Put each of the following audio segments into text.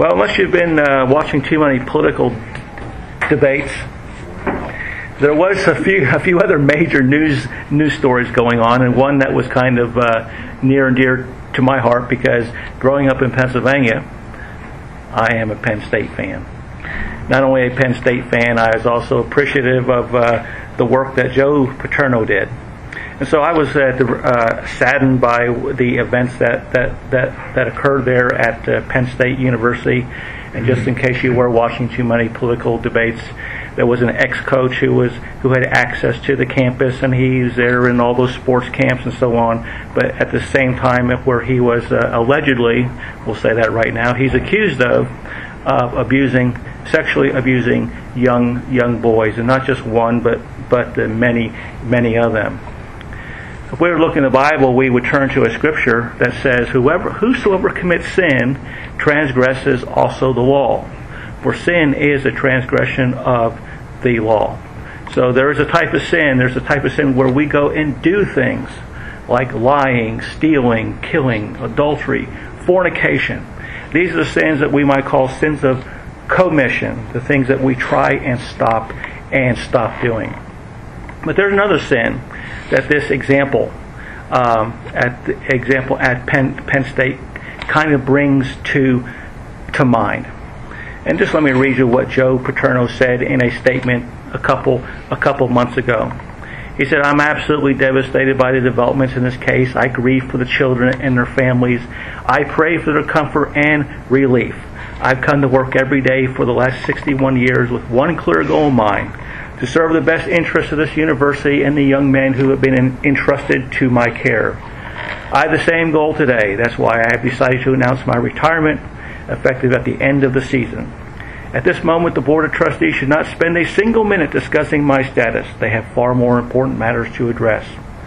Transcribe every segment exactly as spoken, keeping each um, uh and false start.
Well, unless you've been uh, watching too many political d- debates, there was a few a few other major news news stories going on, and one that was kind of uh, near and dear to my heart because growing up in Pennsylvania, I am a Penn State fan. Not only a Penn State fan, I was also appreciative of uh, the work that Joe Paterno did. And so I was uh, the, uh, saddened by the events that, that, that, that occurred there at uh, Penn State University. And just in case you were watching too many political debates, there was an ex-coach who was who had access to the campus, and he was there in all those sports camps and so on. But at the same time, where he was uh, allegedly, we'll say that right now, he's accused of of abusing, sexually abusing young young boys, and not just one, but but uh, many many of them. If we were looking in the Bible, we would turn to a scripture that says, "Whoever, whosoever commits sin, transgresses also the law. For sin is a transgression of the law." So there is a type of sin. There's a type of sin where we go and do things like lying, stealing, killing, adultery, fornication. These are the sins that we might call sins of commission, the things that we try and stop and stop doing. But there's another sin that this example, um, at the example at Penn, Penn State, kind of brings to to mind. And just let me read you what Joe Paterno said in a statement a couple a couple months ago. He said, "I'm absolutely devastated by the developments in this case. I grieve for the children and their families. I pray for their comfort and relief. I've come to work every day for the last sixty-one years with one clear goal in mind, to serve the best interests of this university and the young men who have been in, entrusted to my care. I have the same goal today. That's why I have decided to announce my retirement, effective at the end of the season. At this moment, the Board of Trustees should not spend a single minute discussing my status. They have far more important matters to address.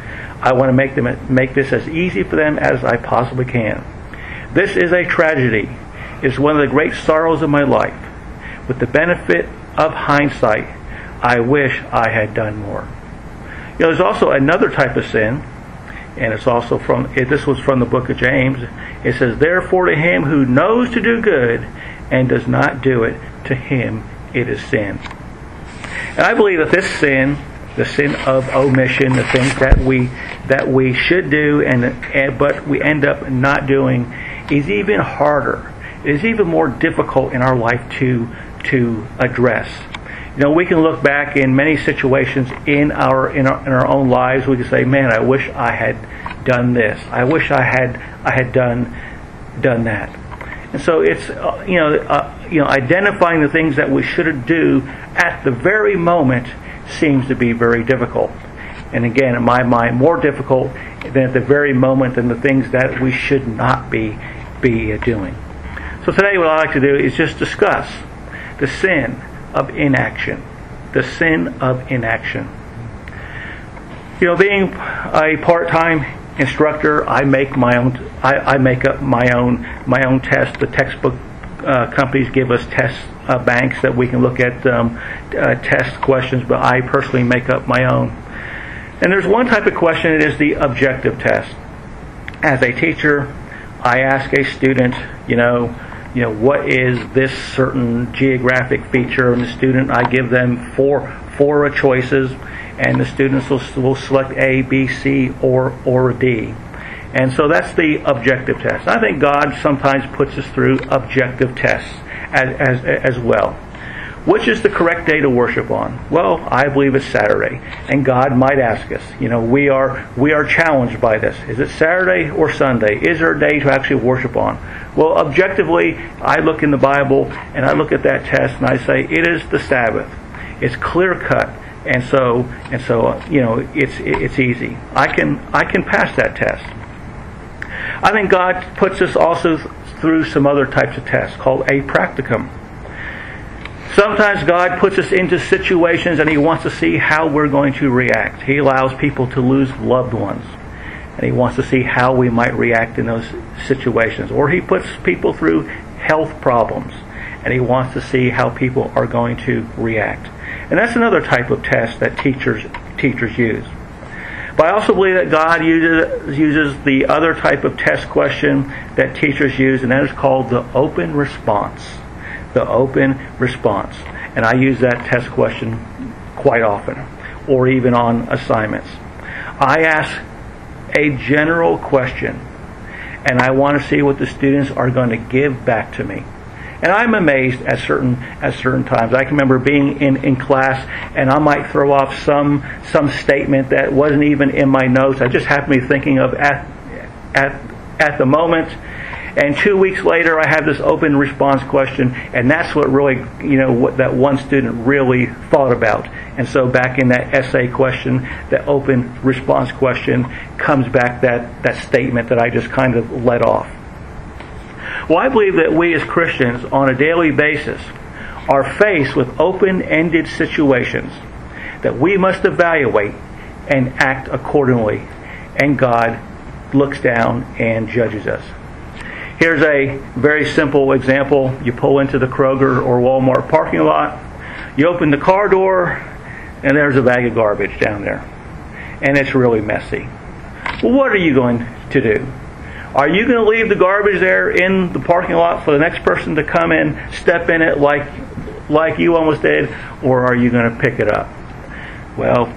I want to make them make this as easy for them as I possibly can. This is a tragedy. It is one of the great sorrows of my life. With the benefit of hindsight, I wish I had done more." You know, there's also another type of sin, and it's also from, this was from the book of James. It says, "Therefore to him who knows to do good and does not do it, to him it is sin." And I believe that this sin, the sin of omission, the things that we that we should do and, and but we end up not doing, is even harder. It is even more difficult in our life to to address. You know, we can look back in many situations in our in our in our own lives. We can say, "Man, I wish I had done this. I wish I had I had done done that." And so it's uh, you know uh, you know identifying the things that we should do at the very moment seems to be very difficult. And again, in my mind, more difficult than at the very moment than the things that we should not be be doing. So today, what I'd like to do is just discuss the sin of inaction. The sin of inaction. You know, being a part-time instructor, I make my own. I, I make up my own my own tests. The textbook uh, companies give us test uh, banks that we can look at um, uh, test questions, but I personally make up my own. And there's one type of question. It is the objective test. As a teacher, I ask a student, you know. You know, what is this certain geographic feature? And the student, I give them four four choices, and the students will, will select A, B, C, or or D. And so that's the objective test. I think God sometimes puts us through objective tests as as, as well. Which is the correct day to worship on? Well, I believe it's Saturday. And God might ask us, you know, we are we are challenged by this. Is it Saturday or Sunday? Is there a day to actually worship on? Well, objectively, I look in the Bible and I look at that test and I say, it is the Sabbath. It's clear cut. And so and so you know, it's it's easy. I can I can pass that test. I think God puts us also through some other types of tests called a practicum. Sometimes God puts us into situations and He wants to see how we're going to react. He allows people to lose loved ones. And He wants to see how we might react in those situations. Or He puts people through health problems. And He wants to see how people are going to react. And that's another type of test that teachers teachers use. But I also believe that God uses, uses the other type of test question that teachers use, and that is called the open response. The open response. And I use that test question quite often, or even on assignments. I ask a general question, and I want to see what the students are going to give back to me. And I'm amazed at certain at certain times. I can remember being in, in class, and I might throw off some some statement that wasn't even in my notes. I just happened to be thinking of at at at the moment. And two weeks later, I have this open response question, and that's what really, you know, what that one student really thought about. And so back in that essay question, that open response question, comes back that, that statement that I just kind of let off. Well, I believe that we as Christians, on a daily basis, are faced with open-ended situations that we must evaluate and act accordingly. And God looks down and judges us. Here's a very simple example. You pull into the Kroger or Walmart parking lot. You open the car door, and there's a bag of garbage down there. And it's really messy. Well, what are you going to do? Are you going to leave the garbage there in the parking lot for the next person to come in, step in it like like you almost did, or are you going to pick it up? Well,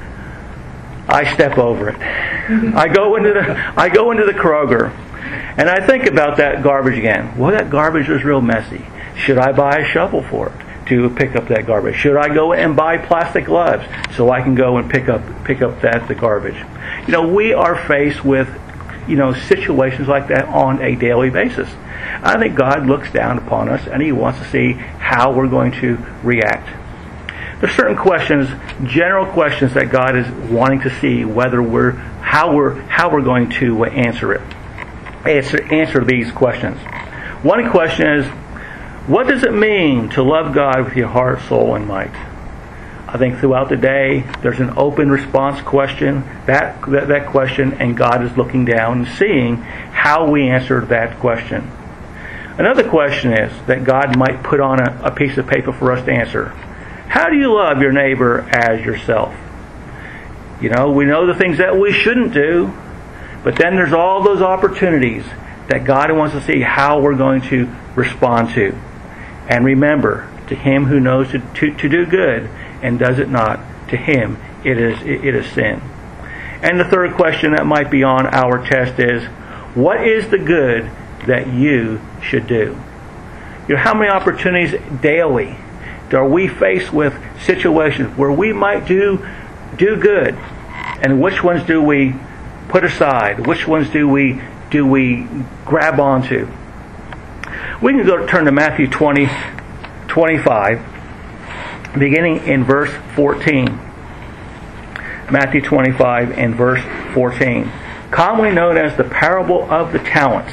I step over it. I go into the I go into the Kroger, and I think about that garbage again. Well, that garbage was real messy. Should I buy a shovel for it to pick up that garbage? Should I go and buy plastic gloves so I can go and pick up pick up that the garbage? You know, we are faced with, you know, situations like that on a daily basis. I think God looks down upon us and He wants to see how we're going to react. There's certain questions, general questions, that God is wanting to see whether we're how we're how we're going to answer it. Answer, answer these questions. One question is, what does it mean to love God with your heart, soul, and might? I think throughout the day, there's an open response question, that, that, that question, and God is looking down and seeing how we answer that question. Another question is that God might put on a, a piece of paper for us to answer. How do you love your neighbor as yourself? You know, we know the things that we shouldn't do, but then there's all those opportunities that God wants to see how we're going to respond to. And remember, to him who knows to, to, to do good and does it not, to him it is it, it is sin. And the third question that might be on our test is, what is the good that you should do? You know, how many opportunities daily are we faced with situations where we might do do good, and which ones do we put aside? Which ones do we do we grab onto? We can go turn to Matthew twenty, twenty-five, beginning in verse fourteen. Matthew twenty-five and verse fourteen, commonly known as the parable of the talents.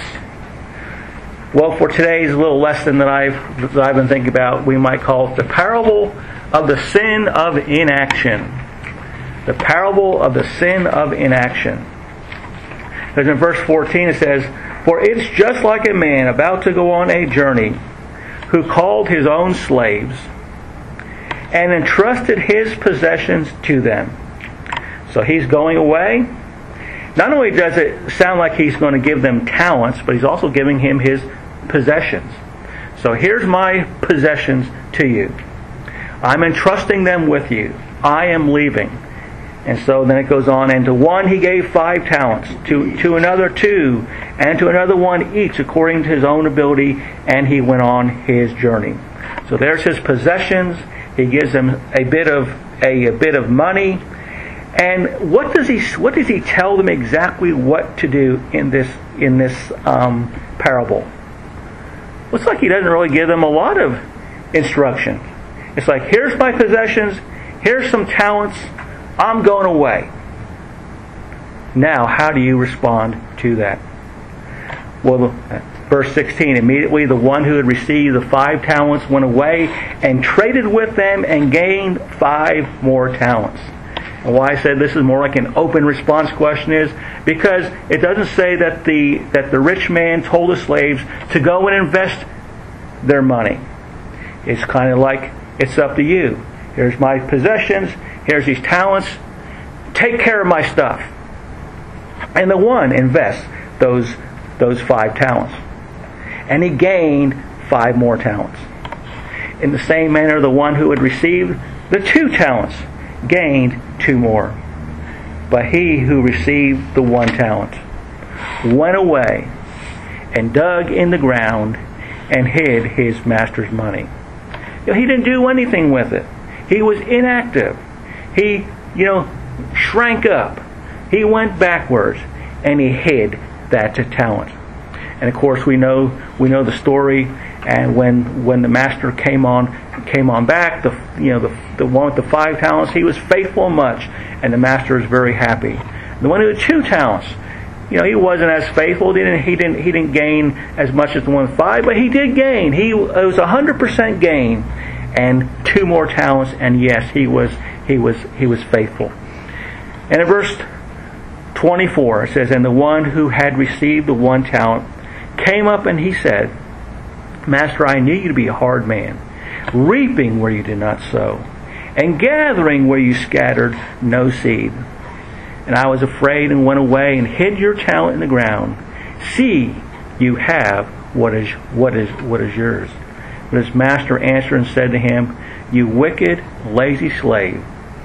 Well, for today's little lesson that I've that I've been thinking about, we might call it the parable of the sin of inaction. The parable of the sin of inaction. Because in verse fourteen it says, "For it's just like a man about to go on a journey, who called his own slaves and entrusted his possessions to them." So he's going away. Not only does it sound like he's going to give them talents, but he's also giving him his possessions. So here's my possessions to you. I'm entrusting them with you. I am leaving. And so then it goes on, and to one he gave five talents, to, to another two, and to another one each according to his own ability, and he went on his journey. So there's his possessions. He gives them a bit of a, a bit of money. And what does he what does he tell them exactly what to do in this in this um, parable? Looks like he doesn't really give them a lot of instruction. It's like, here's my possessions, here's some talents, I'm going away. Now, how do you respond to that? Well, verse sixteen, immediately the one who had received the five talents went away and traded with them and gained five more talents. And why I said this is more like an open response question is because it doesn't say that the that the rich man told the slaves to go and invest their money. It's kind of like, it's up to you. Here's my possessions. Here's these talents. take care of my stuff. And the one invests those, those five talents. And he gained five more talents. In the same manner, the one who had received the two talents gained two more. But he who received the one talent went away and dug in the ground and hid his master's money. You know, he didn't do anything with it. He was inactive. He, you know, shrank up. He went backwards and he hid that talent. And of course, we know we know the story. And when when the master came on came on back, the you know the the one with the five talents, he was faithful in much, and the master was very happy. The one who had two talents, you know, he wasn't as faithful. He didn't he didn't he didn't gain as much as the one with five, but he did gain. He it was a hundred percent gain, and two more talents. And yes, he was he was he was faithful. And in verse twenty-four, it says, "And the one who had received the one talent came up and he said, Master, I knew you to be a hard man, reaping where you did not sow, and gathering where you scattered no seed. And I was afraid and went away and hid your talent in the ground. See, you have what is what is what is yours. But his master answered and said to him, You wicked, lazy slave,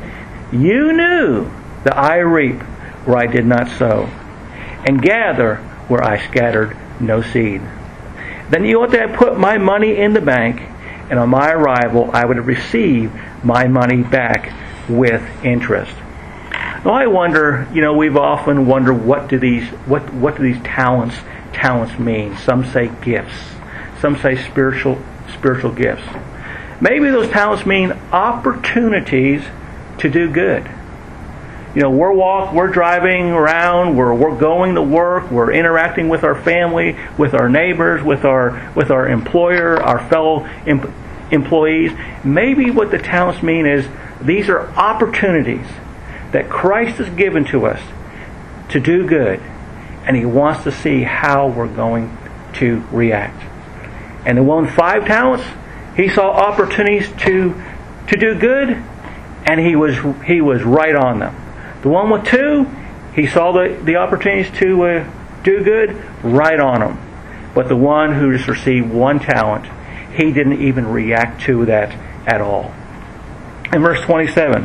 you knew that I reap where I did not sow, and gather where I scattered no seed. Then you ought to have put my money in the bank, and on my arrival I would have received my money back with interest." Now I wonder, you know, we've often wondered what do these what what do these talents talents mean? Some say gifts, some say spiritual spiritual gifts. Maybe those talents mean opportunities to do good. You know, we're walk, we're driving around, we're we're going to work, we're interacting with our family, with our neighbors, with our with our employer, our fellow em- employees. Maybe what the talents mean is these are opportunities that Christ has given to us to do good, and He wants to see how we're going to react. And the one with five talents, he saw opportunities to to do good, and he was he was right on them. The one with two, he saw the, the opportunities to uh, do good, right on them. But the one who just received one talent, he didn't even react to that at all. In verse twenty-seven,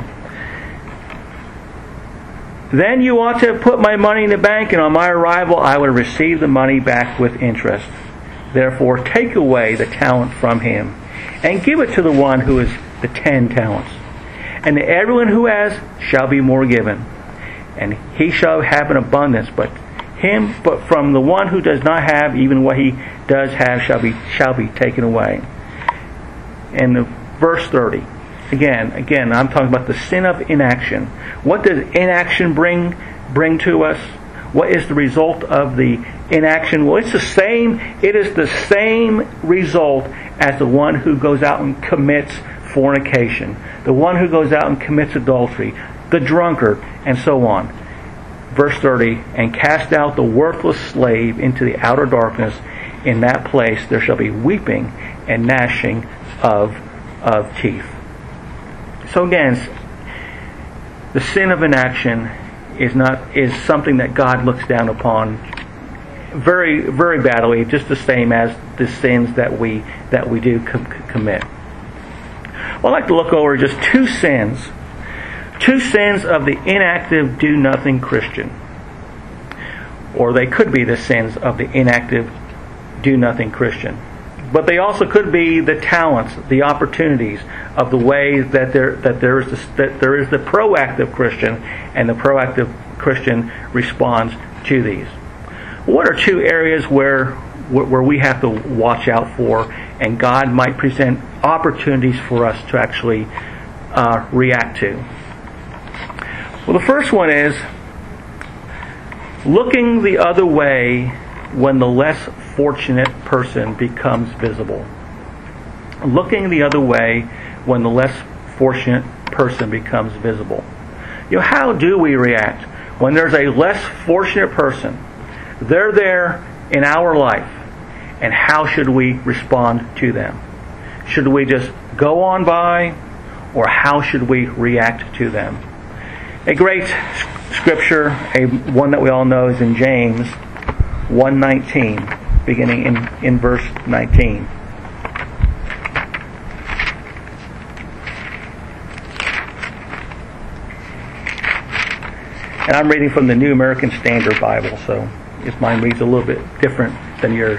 "Then you ought to have put my money in the bank, and on my arrival I would receive the money back with interest. Therefore take away the talent from him, and give it to the one who has the ten talents. And to everyone who has shall be more given, and he shall have an abundance. But him, but from the one who does not have, even what he does have shall be shall be taken away." And the verse thirty, again, again, I'm talking about the sin of inaction. What does inaction bring bring to us? What is the result of the inaction? Well, it's the same. It is the same result as the one who goes out and commits fornication, the one who goes out and commits adultery, the drunkard, and so on. Verse thirty, "And cast out the worthless slave into the outer darkness. In that place there shall be weeping and gnashing of, of teeth." So again, the sin of inaction is not is something that God looks down upon very, very badly, just the same as the sins that we that we do com- commit. Well, I'd like to look over just two sins, two sins of the inactive, do-nothing Christian. Or they could be the sins of the inactive, do-nothing Christian. But they also could be the talents, the opportunities of the ways that there that there is the, that there is the proactive Christian, and the proactive Christian responds to these. What are two areas where where we have to watch out for, and God might present opportunities for us to actually uh, react to? Well, the first one is looking the other way when the less fortunate person becomes visible. Looking the other way when the less fortunate person becomes visible. You know, how do we react when there's a less fortunate person? They're there in our life, and how should we respond to them? Should we just go on by, or how should we react to them? A great scripture, a one that we all know, is in James one nineteen, beginning in, in verse nineteen. And I'm reading from the New American Standard Bible, so if mine reads a little bit different than yours.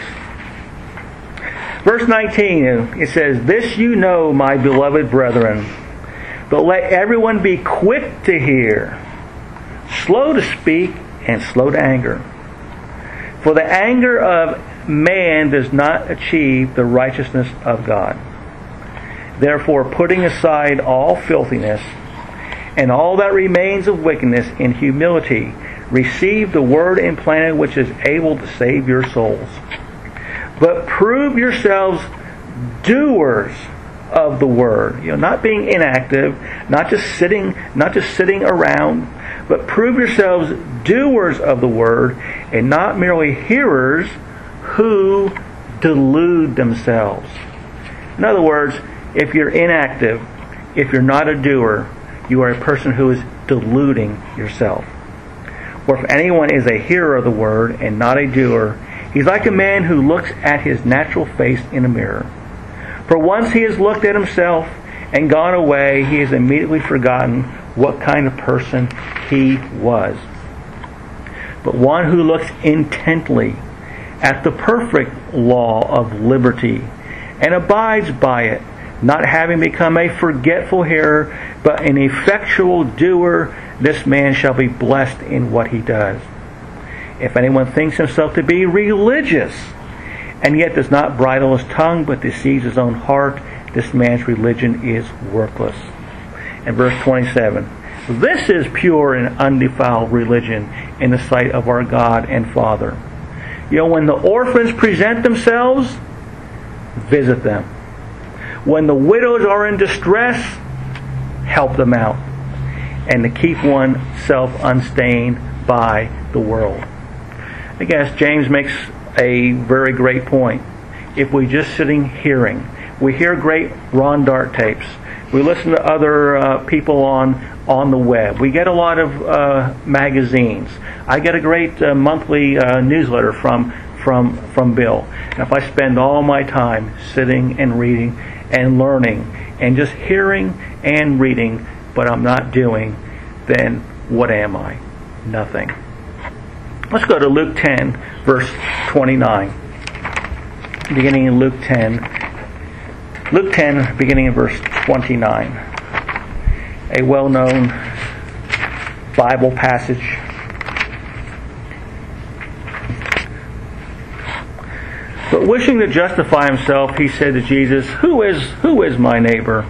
Verse nineteen, it says, "This you know, my beloved brethren, but let everyone be quick to hear, slow to speak, and slow to anger. For the anger of man does not achieve the righteousness of God. Therefore, putting aside all filthiness, and all that remains of wickedness, in humility, receive the word implanted which is able to save your souls. But prove yourselves doers of the word." You know, not being inactive, not just sitting, not just sitting around, but prove yourselves doers of the word, and not merely hearers who delude themselves. In other words, if you're inactive, if you're not a doer, you are a person who is deluding yourself. For if anyone is a hearer of the word and not a doer, he's like a man who looks at his natural face in a mirror. For once he has looked at himself and gone away, he has immediately forgotten what kind of person he was. But one who looks intently at the perfect law of liberty and abides by it, not having become a forgetful hearer, but an effectual doer, this man shall be blessed in what he does. If anyone thinks himself to be religious, and yet does not bridle his tongue, but deceives his own heart, this man's religion is worthless. And verse twenty-seven, "This is pure and undefiled religion in the sight of our God and Father." You know, when the orphans present themselves, visit them. When the widows are in distress, help them out. And to keep oneself unstained by the world. I guess James makes a very great point. If we just sitting hearing, we hear great Ron Dart tapes, we listen to other uh, people on on the web, we get a lot of uh, magazines. I get a great uh, monthly uh, newsletter from from from Bill. And if I spend all my time sitting and reading and learning and just hearing and reading, but I'm not doing, then what am I? Nothing. Let's go to Luke ten, verse twenty-nine. Beginning in Luke ten. Luke ten, beginning in verse twenty-nine. A well-known Bible passage. But wishing to justify himself, he said to Jesus, Who is, who is my neighbor?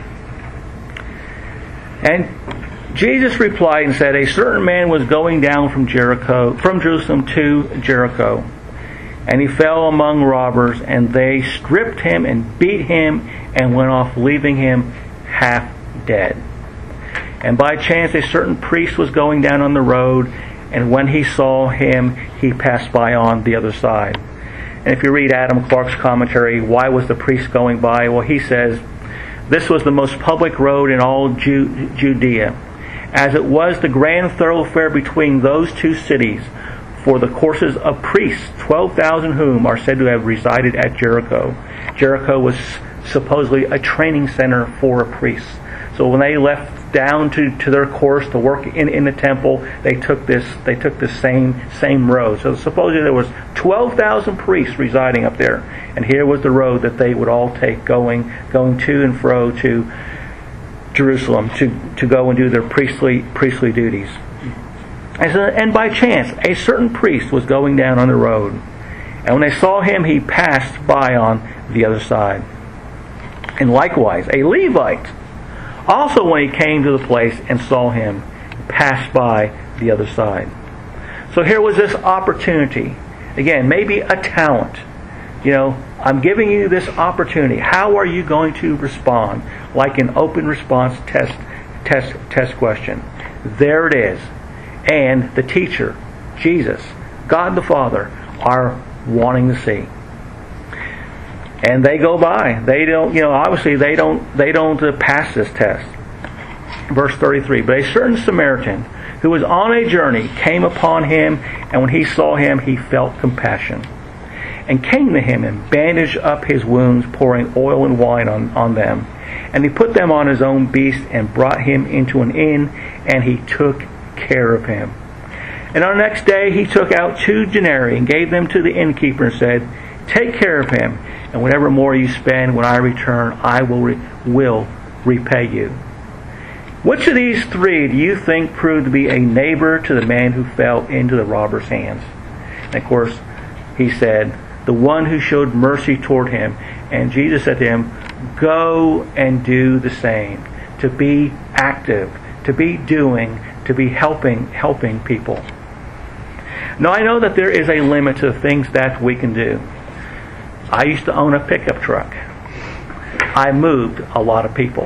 And Jesus replied and said, A certain man was going down from Jericho, from Jerusalem to Jericho, and he fell among robbers, and they stripped him and beat him and went off, leaving him half dead. And by chance a certain priest was going down on the road, and when he saw him, he passed by on the other side. And if you read Adam Clark's commentary, why was the priest going by? Well, he says, this was the most public road in all Ju- Judea, as it was the grand thoroughfare between those two cities, for the courses of priests, twelve thousand whom are said to have resided at Jericho. Jericho was supposedly a training center for priests. So when they left down to, to their course to work in, in the temple, they took this they took the same same road. So supposedly there was twelve thousand priests residing up there, and here was the road that they would all take going going to and fro to Jerusalem to, to go and do their priestly priestly duties. And, so, and by chance, a certain priest was going down on the road, and when they saw him, he passed by on the other side. And likewise, a Levite, also when he came to the place and saw him, passed by the other side. So here was this opportunity. Again, maybe a talent. You know, I'm giving you this opportunity. How are you going to respond? Like an open response test test test question. There it is. And the teacher, Jesus, God the Father, are wanting to see. And they go by. They don't, you know, obviously they don't they don't uh, pass this test. Verse thirty-three, but a certain Samaritan who was on a journey came upon him, and when he saw him, he felt compassion, and came to him and bandaged up his wounds, pouring oil and wine on, on them. And he put them on his own beast and brought him into an inn, and he took care of him. And on the next day he took out two denarii and gave them to the innkeeper and said, take care of him, and whatever more you spend when I return, I will re- will repay you. Which of these three do you think proved to be a neighbor to the man who fell into the robber's hands? And of course, he said, the one who showed mercy toward him. And Jesus said to him, go and do the same. To be active, to be doing, to be helping, helping people. Now I know that there is a limit to the things that we can do. I used to own a pickup truck. I moved a lot of people.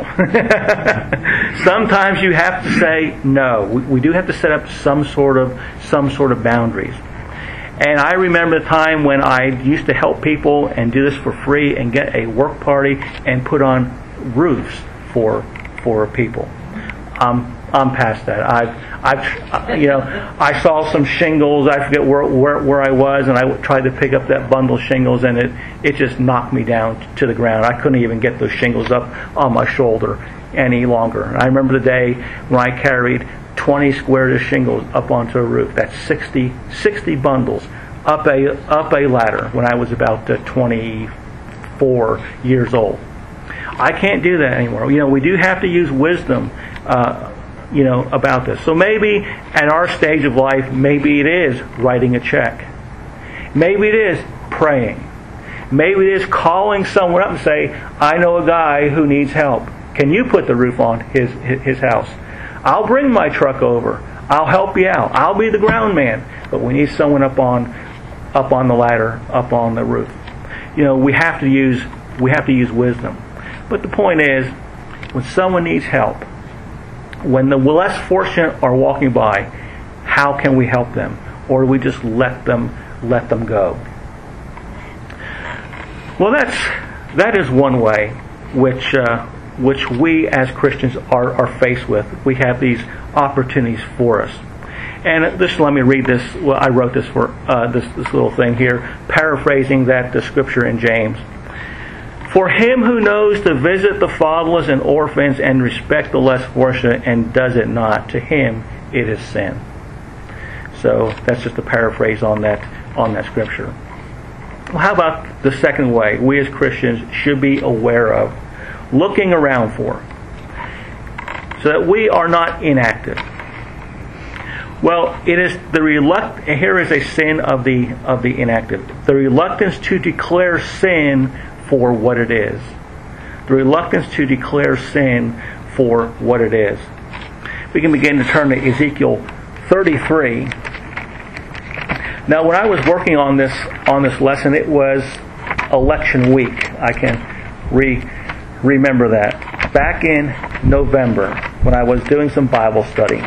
Sometimes you have to say no. We, we do have to set up some sort of some sort of boundaries. And I remember the time when I used to help people and do this for free and get a work party and put on roofs for for people. Um, I'm past that. I've, I've, you know, I saw some shingles. I forget where, where where I was, and I tried to pick up that bundle of shingles, and it it just knocked me down to the ground. I couldn't even get those shingles up on my shoulder any longer. And I remember the day when I carried twenty squares of shingles up onto a roof. That's sixty, sixty bundles up a up a ladder when I was about uh, twenty-four years old. I can't do that anymore. You know, we do have to use wisdom. Uh, you know, about this. So maybe at our stage of life, maybe it is writing a check. Maybe it is praying. Maybe it is calling someone up and say, I know a guy who needs help. Can you put the roof on his his house? I'll bring my truck over. I'll help you out. I'll be the ground man. But we need someone up on up on the ladder, up on the roof. You know, we have to use we have to use wisdom. But the point is, when someone needs help, when the less fortunate are walking by, how can we help them? Or do we just let them let them go? Well, that's that is one way which uh, which we as Christians are, are faced with. We have these opportunities for us. And just let me read this. Well, I wrote this for uh, this this little thing here, paraphrasing that the scripture in James. For him who knows to visit the fatherless and orphans and respect the less fortunate and does it not, to him it is sin. So that's just a paraphrase on that on that scripture. Well, how about the second way we as Christians should be aware of, looking around for, so that we are not inactive? Well, it is the reluct. Here is a sin of the of the inactive: the reluctance to declare sin for what it is. The reluctance to declare sin for what it is. We can begin to turn to Ezekiel thirty-three. Now, when I was working on this on this lesson, it was election week. I can re remember that. Back in November, when I was doing some Bible study.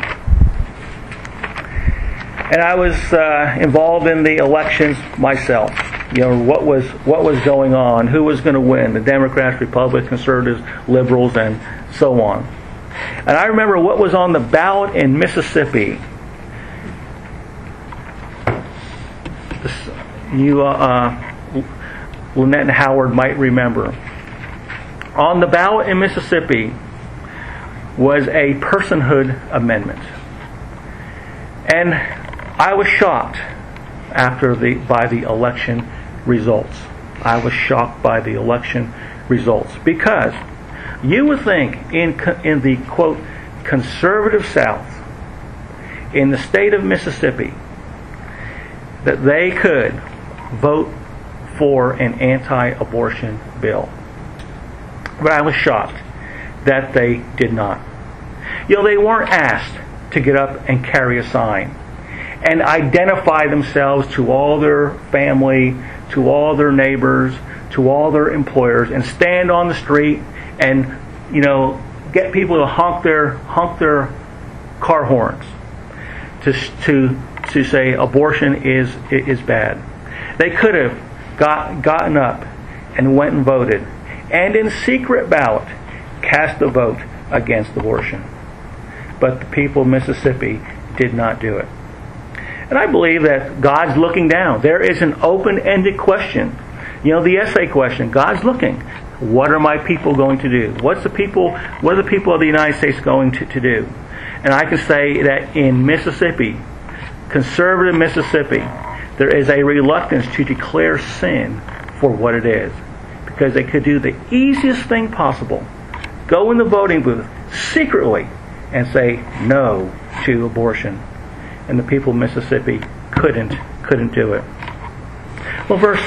And I was uh, involved in the elections myself. You know, what was what was going on, who was going to win, the Democrats, Republicans, Conservatives, Liberals, and so on. And I remember what was on the ballot in Mississippi. This, you, uh, Lynette and Howard might remember. On the ballot in Mississippi was a personhood amendment. And I was shocked after the by the election results. I was shocked by the election results because you would think in in the quote conservative South, in the state of Mississippi, that they could vote for an anti-abortion bill. But I was shocked that they did not. You know, they weren't asked to get up and carry a sign and identify themselves to all their family, to all their neighbors, to all their employers, and stand on the street and, you know, get people to honk their honk their car horns to to to say abortion is is bad. They could have got gotten up and went and voted, and in secret ballot cast a vote against abortion. but the people of Mississippi did not do it. And I believe that God's looking down. There is an open-ended question. You know, the essay question. God's looking. What are my people going to do? What's the people? What are the people of the United States going to, to do? And I can say that in Mississippi, conservative Mississippi, there is a reluctance to declare sin for what it is, because they could do the easiest thing possible: go in the voting booth secretly and say no to abortion. And the people of Mississippi couldn't couldn't do it. Well, verse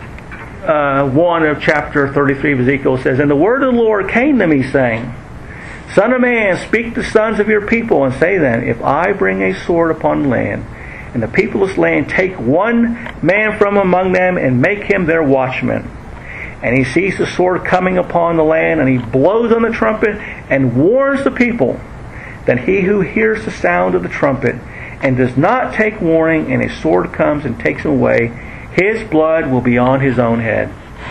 uh, one of chapter thirty-three of Ezekiel says, "And the word of the Lord came to me, saying, Son of man, speak to the sons of your people, and say then, if I bring a sword upon the land, and the people of this land take one man from among them, and make him their watchman, and he sees the sword coming upon the land, and he blows on the trumpet, and warns the people, then he who hears the sound of the trumpet, and does not take warning, and a sword comes and takes him away, his blood will be on his own head."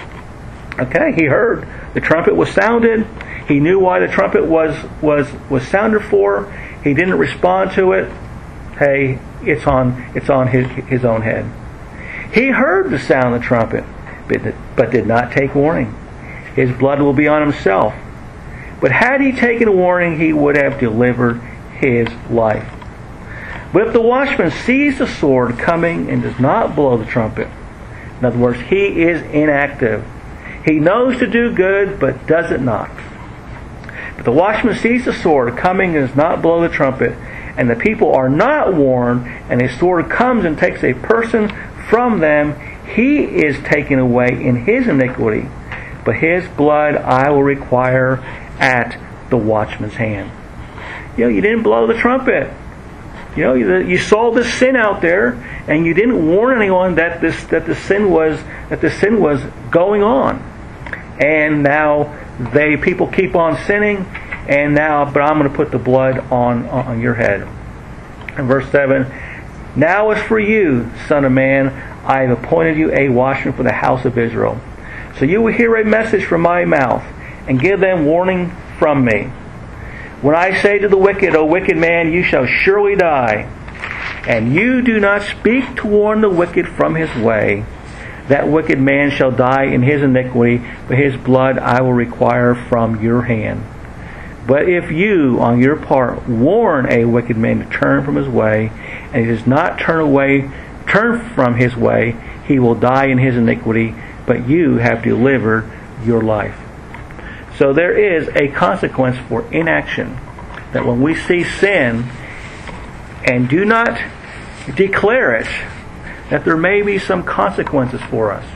Okay, he heard. The trumpet was sounded. He knew why the trumpet was, was, was sounded for. He didn't respond to it. Hey, it's on it's on his, his own head. He heard the sound of the trumpet, but, but did not take warning. His blood will be on himself. But had he taken warning, he would have delivered his life. But if the watchman sees the sword coming and does not blow the trumpet, in other words, he is inactive. He knows to do good, but does it not. But the watchman sees the sword coming and does not blow the trumpet, and the people are not warned, and a sword comes and takes a person from them, he is taken away in his iniquity, but his blood I will require at the watchman's hand. You know, you didn't blow the trumpet. You know, you, you saw this sin out there, and you didn't warn anyone that this that the sin was that the sin was going on. And now they people keep on sinning, and now, but I'm going to put the blood on on your head. In verse seven, "Now as for you, son of man, I have appointed you a watchman for the house of Israel. So you will hear a message from my mouth, and give them warning from me. When I say to the wicked, O wicked man, you shall surely die, and you do not speak to warn the wicked from his way, that wicked man shall die in his iniquity, but his blood I will require from your hand. But if you, on your part, warn a wicked man to turn from his way, and he does not turn away, turn from his way, he will die in his iniquity, but you have delivered your life." So there is a consequence for inaction. That when we see sin and do not declare it, that there may be some consequences for us.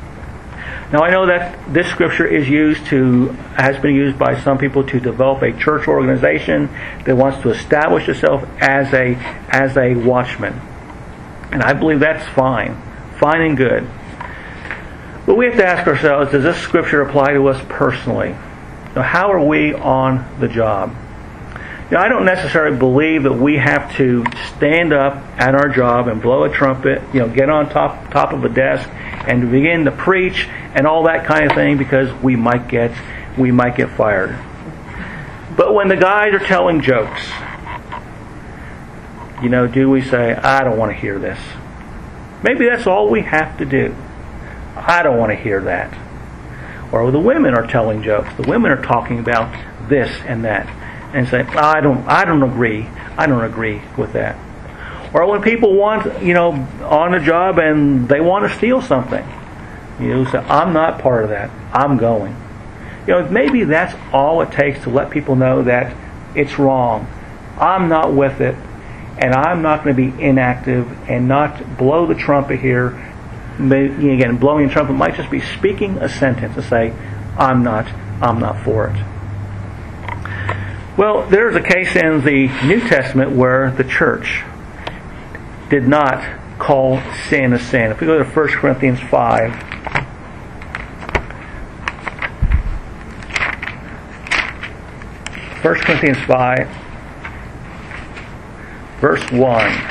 Now I know that this scripture is used to, has been used by some people to develop a church organization that wants to establish itself as a as a watchman. And I believe that's fine. Fine and good. But we have to ask ourselves, does this scripture apply to us personally? Now, how are we on the job? Now, I don't necessarily believe that we have to stand up at our job and blow a trumpet, you know, get on top top of a desk and begin to preach and all that kind of thing, because we might get we might get fired. But when the guys are telling jokes, you know, do we say, "I don't want to hear this"? Maybe that's all we have to do. I don't want to hear that. Or the women are telling jokes. The women are talking about this and that, and say, I don't, I don't agree. I don't agree with that. Or when people want, you know, on a job and they want to steal something, you know, say, I'm not part of that. I'm going. You know, maybe that's all it takes to let people know that it's wrong. I'm not with it, and I'm not going to be inactive and not blow the trumpet here. Maybe, again, blowing the trumpet might just be speaking a sentence to say, I'm not, I'm not for it. Well, there's a case in the New Testament where the church did not call sin a sin. If we go to First Corinthians five, First Corinthians five, verse one.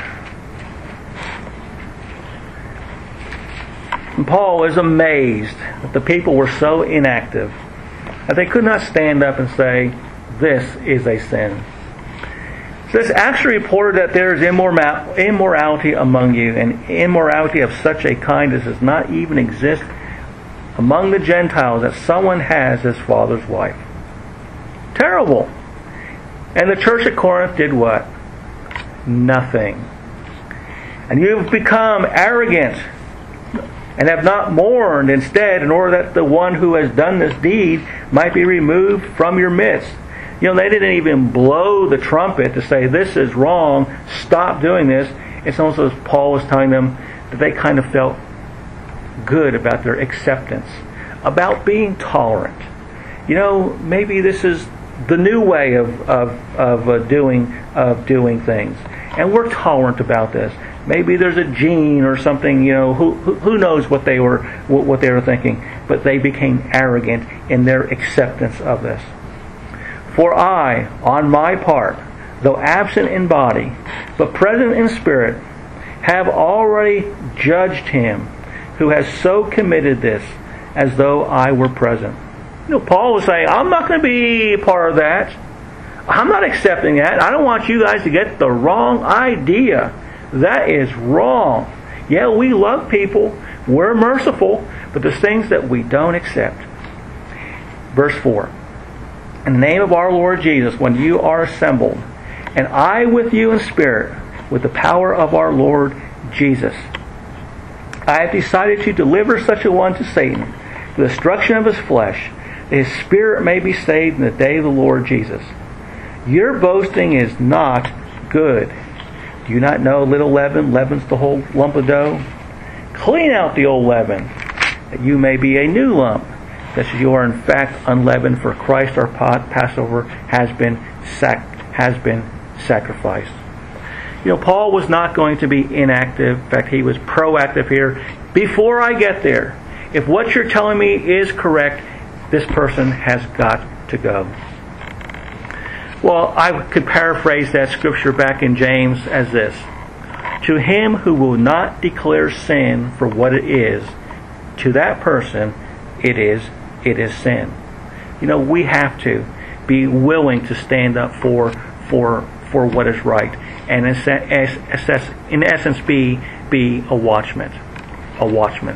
And Paul is amazed that the people were so inactive that they could not stand up and say, this is a sin. So it's actually reported that there is immor- immorality among you, and immorality of such a kind as does not even exist among the Gentiles, that someone has his father's wife. Terrible. And the church at Corinth did what? Nothing. And you have become arrogant and have not mourned instead, in order that the one who has done this deed might be removed from your midst. You know, they didn't even blow the trumpet to say, this is wrong, stop doing this. It's almost as Paul was telling them that they kind of felt good about their acceptance, about being tolerant. You know, maybe this is the new way of of, of uh, doing of doing things, and we're tolerant about this. Maybe there's a gene or something. You know, who who, who knows what they were what, what they were thinking, but they became arrogant in their acceptance of this. For I, on my part, though absent in body, but present in spirit, have already judged him who has so committed this, as though I were present. You know, Paul was saying, I'm not going to be part of that. I'm not accepting that. I don't want you guys to get the wrong idea. That is wrong. Yeah, we love people. We're merciful. But there's things that we don't accept. Verse four. In the name of our Lord Jesus, when you are assembled, and I with you in spirit, with the power of our Lord Jesus, I have decided to deliver such a one to Satan, for the destruction of his flesh, that his spirit may be saved in the day of the Lord Jesus. Your boasting is not good. Do you not know little leaven leavens the whole lump of dough? Clean out the old leaven, that you may be a new lump, just as you are in fact unleavened, for Christ our Passover has been sac- has been sacrificed. You know, Paul was not going to be inactive. In fact, he was proactive here. Before I get there, if what you're telling me is correct, this person has got to go. Well, I could paraphrase that scripture back in James as this. To him who will not declare sin for what it is, to that person it is it is sin. You know, we have to be willing to stand up for for for what is right, and in essence be be a watchman, a watchman.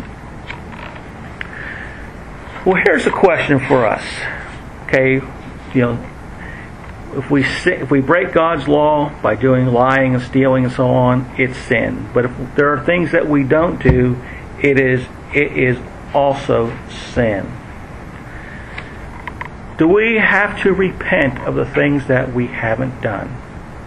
Well, here's a question for us. Okay, you know, if we if we break God's law by doing lying and stealing and so on, it's sin. But if there are things that we don't do, it is it is also sin. Do we have to repent of the things that we haven't done?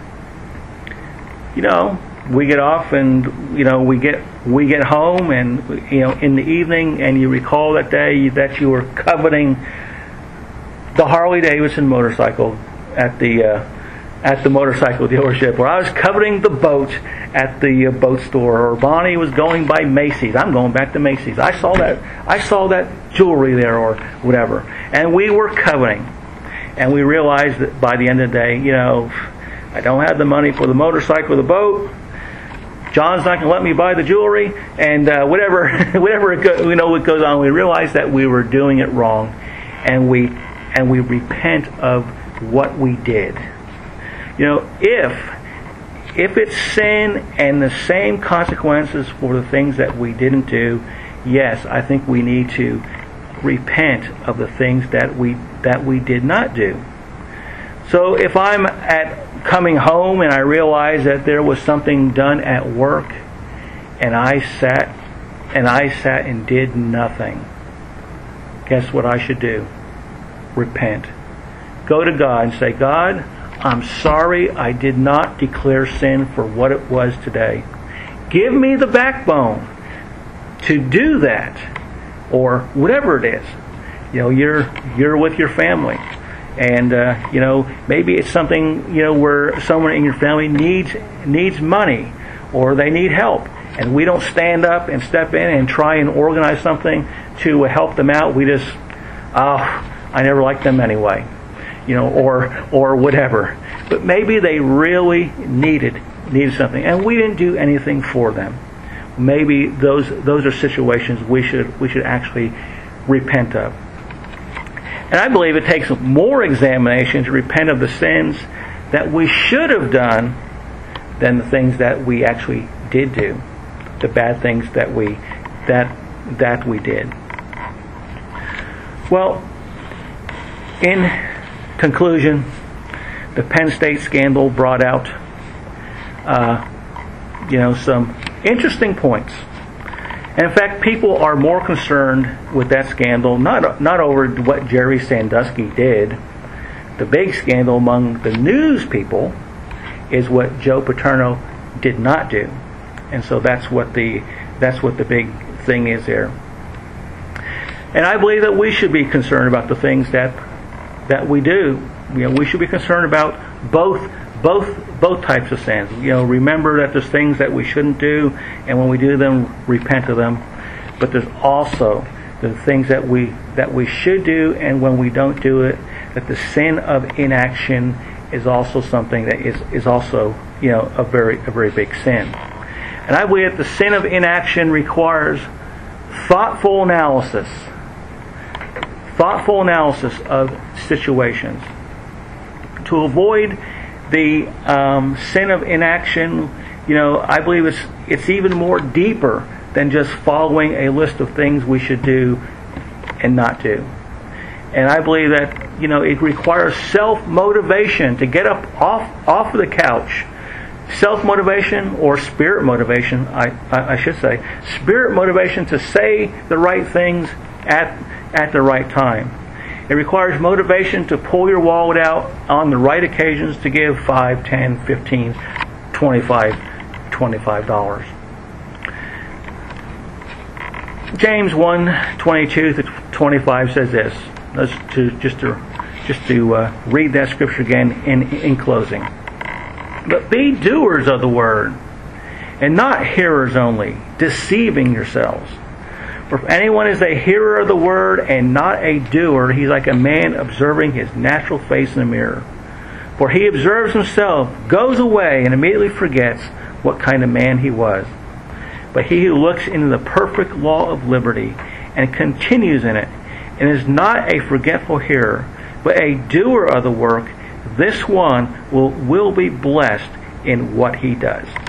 You know, we get off and, you know, we get we get home and, you know, in the evening, and you recall that day that you were coveting the Harley Davidson motorcycle at the uh, at the motorcycle dealership, or I was coveting the boat at the uh, boat store, or Bonnie was going by Macy's. I'm going back to Macy's. I saw that I saw that jewelry there, or whatever, and we were coveting, and we realized that by the end of the day, you know, I don't have the money for the motorcycle or the boat. John's not going to let me buy the jewelry, and uh, whatever, whatever it go, you know, what goes on. We realize that we were doing it wrong, and we and we repent of what we did. You know, if if it's sin and the same consequences for the things that we didn't do, yes, I think we need to repent of the things that we that we did not do. So if I'm at coming home and I realize that there was something done at work, and I sat and I sat and did nothing, guess what I should do? Repent. Go to God and say, God, I'm sorry I did not declare sin for what it was today. Give me the backbone to do that, or whatever it is. You know, you're you're with your family, and uh, you know, maybe it's something, you know, where someone in your family needs needs money, or they need help, and we don't stand up and step in and try and organize something to help them out. We just, oh, I never liked them anyway. You know, or or whatever. But maybe they really needed needed something, and we didn't do anything for them. Maybe those those are situations we should we should actually repent of. And I believe it takes more examination to repent of the sins that we should have done than the things that we actually did do, the bad things that we that that we did. Well, in conclusion, the Penn State scandal brought out, uh, you know, some interesting points. And in fact, people are more concerned with that scandal, not not over what Jerry Sandusky did. The big scandal among the news people is what Joe Paterno did not do, and so that's what the that's what the big thing is there. And I believe that we should be concerned about the things that that we do. You know, we should be concerned about both both both types of sins. You know, remember that there's things that we shouldn't do, and when we do them, repent of them. But there's also the things that we that we should do, and when we don't do it, that the sin of inaction is also something that is, is also, you know, a very a very big sin. And I believe that the sin of inaction requires thoughtful analysis, thoughtful analysis of situations. To avoid the um, sin of inaction, you know, I believe it's it's even more deeper than just following a list of things we should do and not do. And I believe that, you know, it requires self-motivation to get up off off of the couch. Self-motivation or spirit motivation, I, I, I should say. Spirit motivation to say the right things at at the right time. It requires motivation to pull your wallet out on the right occasions to give five, ten, fifteen, twenty-five, twenty-five dollars. James one, twenty-two to twenty-five says this. Let's to just to just to uh, read that scripture again in in closing. But be doers of the word, and not hearers only, deceiving yourselves. For if anyone is a hearer of the word and not a doer, he's like a man observing his natural face in a mirror. For he observes himself, goes away, and immediately forgets what kind of man he was. But he who looks into the perfect law of liberty and continues in it, and is not a forgetful hearer, but a doer of the work, this one will, will be blessed in what he does.